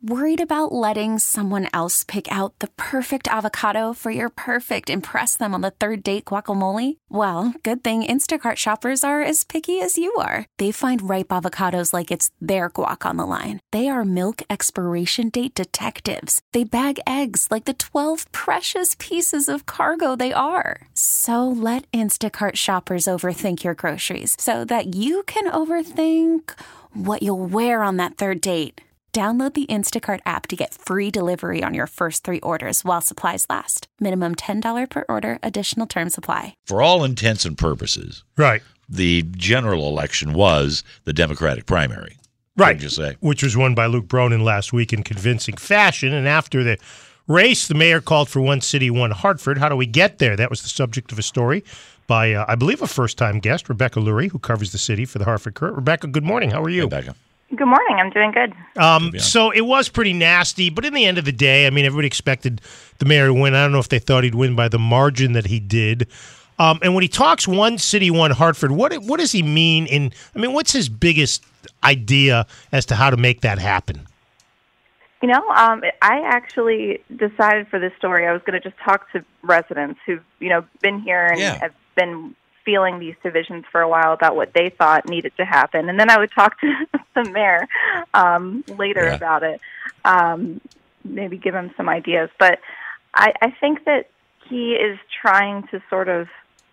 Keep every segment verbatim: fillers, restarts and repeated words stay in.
Worried about letting someone else pick out the perfect avocado for your perfect impress them on the third date guacamole? Well, good thing Instacart shoppers are as picky as you are. They find ripe avocados like it's their guac on the line. They are milk expiration date detectives. They bag eggs like the twelve precious pieces of cargo they are. So let Instacart shoppers overthink your groceries so that you can overthink what you'll wear on that third date. Download the Instacart app to get free delivery on your first three orders while supplies last. Minimum ten dollars per order. Additional terms apply. For all intents and purposes, right, the general election was the Democratic primary. Right, you say? Which was won by Luke Bronin last week in convincing fashion. And after the race, the mayor called for one city, one Hartford. How do we get there? That was the subject of a story by, uh, I believe, a first-time guest, Rebecca Lurie, who covers the city for the Hartford Courier. Rebecca, good morning. How are you? Rebecca. Good morning. I'm doing good. Um, so it was pretty nasty, but in the end of the day, I mean, everybody expected the mayor to win. I don't know if they thought he'd win by the margin that he did. Um, and when he talks one city, one Hartford, what what does he mean? In I mean, what's his biggest idea as to how to make that happen? You know, um, I actually decided for this story I was going to just talk to residents who've, you know, been here and yeah. have been feeling these divisions for a while about what they thought needed to happen. And then I would talk to the mayor um, later yeah. about it, um, maybe give him some ideas. But I, I think that he is trying to sort of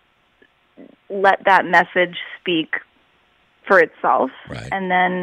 let that message speak for itself, right. and then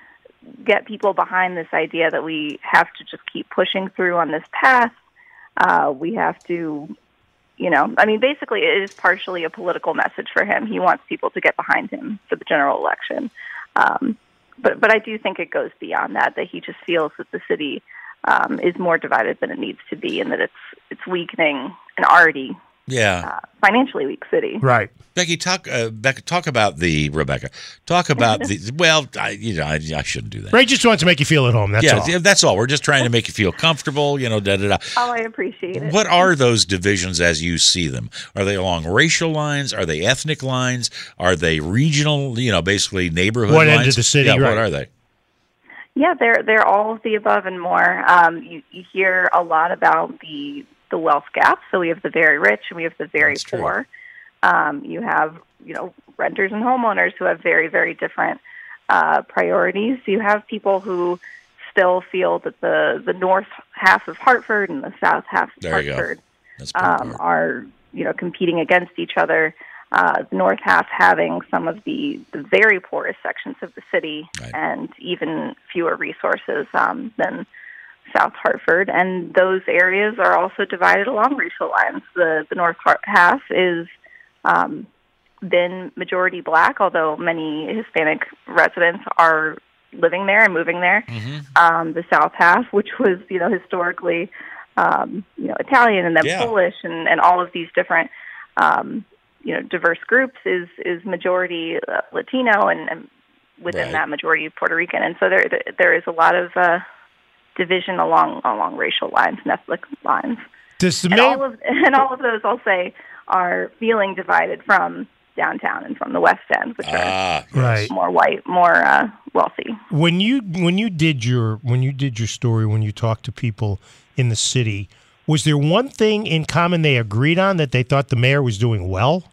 get people behind this idea that we have to just keep pushing through on this path. Uh, we have to... You know, I mean, basically, it is partially a political message for him. He wants people to get behind him for the general election. Um, but but I do think it goes beyond that, that he just feels that the city um, is more divided than it needs to be, and that it's it's weakening an already yeah. uh, financially weak city. Right. Becky, talk. Uh, Becca, talk about the Rebecca. Talk about the. Well, I, you know, I, I shouldn't do that. Ray just wants to make you feel at home. That's yeah, all. that's all. We're just trying to make you feel comfortable. You know, da da da. Oh, I appreciate it. What are those divisions as you see them? Are they along racial lines? Are they ethnic lines? Are they regional? You know, basically neighborhood what lines? end of the city? Yeah, right. What are they? Yeah, they're they're all of the above and more. Um, you, you hear a lot about the the wealth gap. So we have the very rich and we have the very That's poor. Um, you have, you know, renters and homeowners who have very, very different uh, priorities. You have people who still feel that the, the north half of Hartford and the south half of there you Hartford go. That's um, are, you know, competing against each other. Uh, the north half having some of the, the very poorest sections of the city right. and even fewer resources um, than South Hartford, and those areas are also divided along racial lines. The the north half is um, been majority black, although many Hispanic residents are living there and moving there. Mm-hmm. Um, the south half, which was you know historically um, you know Italian and then yeah. Polish and, and all of these different um, you know diverse groups, is is majority uh, Latino and, and within right. that majority Puerto Rican, and so there there is a lot of uh, division along along racial lines, and ethnic lines. Does the and, mayor- all of, and all of those, I'll say, are feeling divided from downtown and from the West End, which ah, are right. more white, more uh, wealthy. When you when you did your when you did your story, when you talked to people in the city, was there one thing in common they agreed on that they thought the mayor was doing well?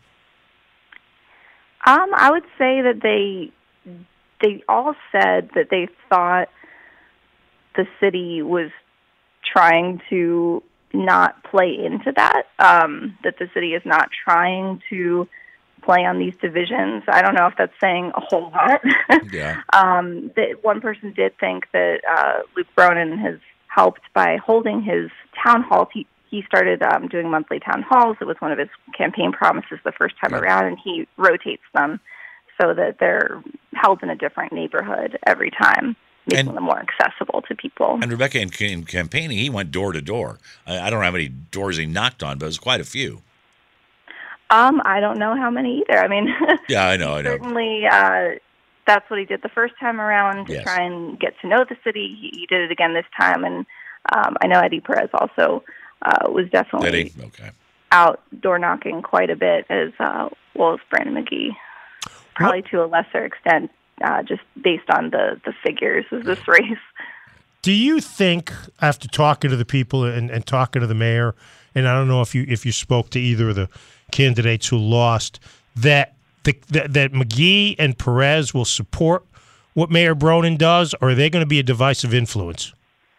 Um, I would say that they they all said that they thought the city was trying to not play into that, um, that the city is not trying to play on these divisions. I don't know if that's saying a whole lot. Yeah. um, that one person did think that uh, Luke Bronin has helped by holding his town halls. He, he started um, doing monthly town halls. It was one of his campaign promises the first time Right. around, and he rotates them so that they're held in a different neighborhood every time, making And- them more accessible to people. And Rebecca, in, in campaigning, he went door to door. I, I don't know how many doors he knocked on, but it was quite a few. Um, I don't know how many either. I mean, Yeah, I know, I know. certainly uh, that's what he did the first time around to Yes. try and get to know the city. He, he did it again this time, and um, I know Eddie Perez also uh, was definitely Did he? Okay. out door knocking quite a bit, as uh, well as Brandon McGee, probably to a lesser extent, uh, just based on the, the figures of this race. Do you think, after talking to the people and, and talking to the mayor, and I don't know if you if you spoke to either of the candidates who lost, that the, that, that McGee and Perez will support what Mayor Bronin does, or are they going to be a divisive influence?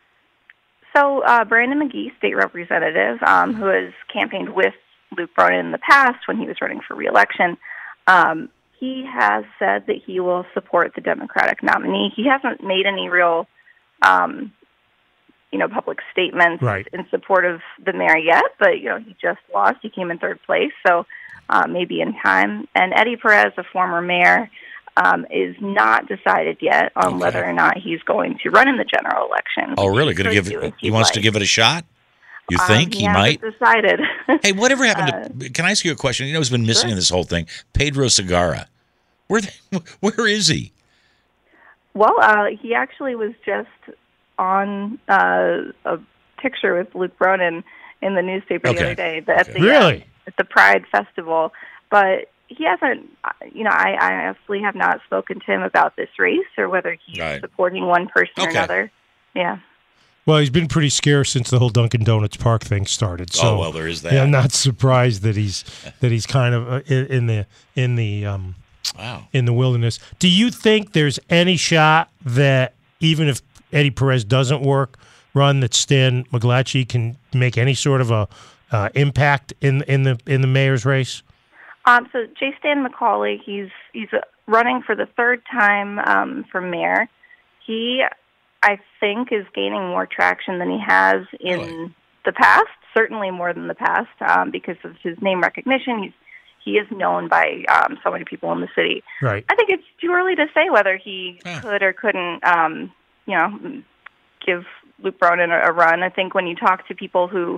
So uh, Brandon McGee, state representative, um, who has campaigned with Luke Bronin in the past when he was running for re-election, um, he has said that he will support the Democratic nominee. He hasn't made any real, um, you know, public statements right. in support of the mayor yet, but, you know, he just lost. He came in third place, so uh, maybe in time. And Eddie Perez, a former mayor, um, is not decided yet on okay. whether or not he's going to run in the general election. Oh, really? Going to give it? He wants like. to give it a shot? You think um, he might? Decided. Hey, whatever happened to? Uh, can I ask you a question? You know, who's been missing sure. in this whole thing? Pedro Segarra. Where, where is he? Well, uh, he actually was just on uh, a picture with Luke Bronin in the newspaper okay. the other day at okay. the really? uh, at the Pride Festival, but he hasn't. You know, I, I absolutely have not spoken to him about this race or whether he's right. supporting one person okay. or another. Yeah. Well, he's been pretty scarce since the whole Dunkin' Donuts Park thing started. So, oh well, there is that. Yeah, I'm not surprised that he's that he's kind of uh, in, in the in the um, wow. in the wilderness. Do you think there's any shot that even if Eddie Perez doesn't work, run that Stan McGlatchy can make any sort of a uh, impact in in the in the mayor's race? Um, so J. Stan McCauley, he's he's running for the third time um, for mayor. He, I think, is gaining more traction than he has in really? the past. Certainly more than the past, um, because of his name recognition. He's he is known by um, so many people in the city. Right. I think it's too early to say whether he huh. could or couldn't, um, you know, give Luke Bronin a, a run. I think when you talk to people who.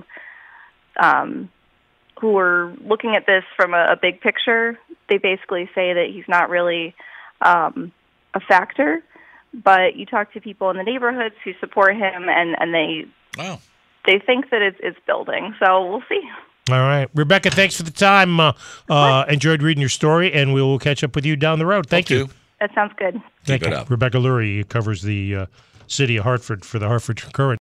Um, who are looking at this from a, a big picture, they basically say that he's not really um, a factor. But you talk to people in the neighborhoods who support him, and, and they wow. they think that it's, it's building. So we'll see. All right. Rebecca, thanks for the time. Uh, uh, enjoyed reading your story, and we will catch up with you down the road. Thank Hope you. to. That sounds good. Thank Keep you. it up. Rebecca Lurie covers the uh, city of Hartford for the Hartford Courant.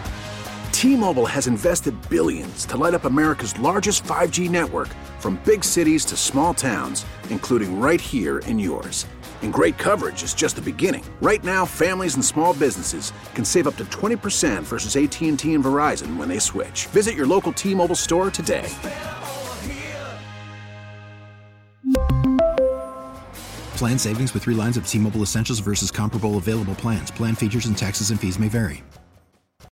T-Mobile has invested billions to light up America's largest five G network, from big cities to small towns, including right here in yours. And great coverage is just the beginning. Right now, families and small businesses can save up to twenty percent versus A T and T and Verizon when they switch. Visit your local T-Mobile store today. Plan savings with three lines of T-Mobile Essentials versus comparable available plans. Plan features and taxes and fees may vary.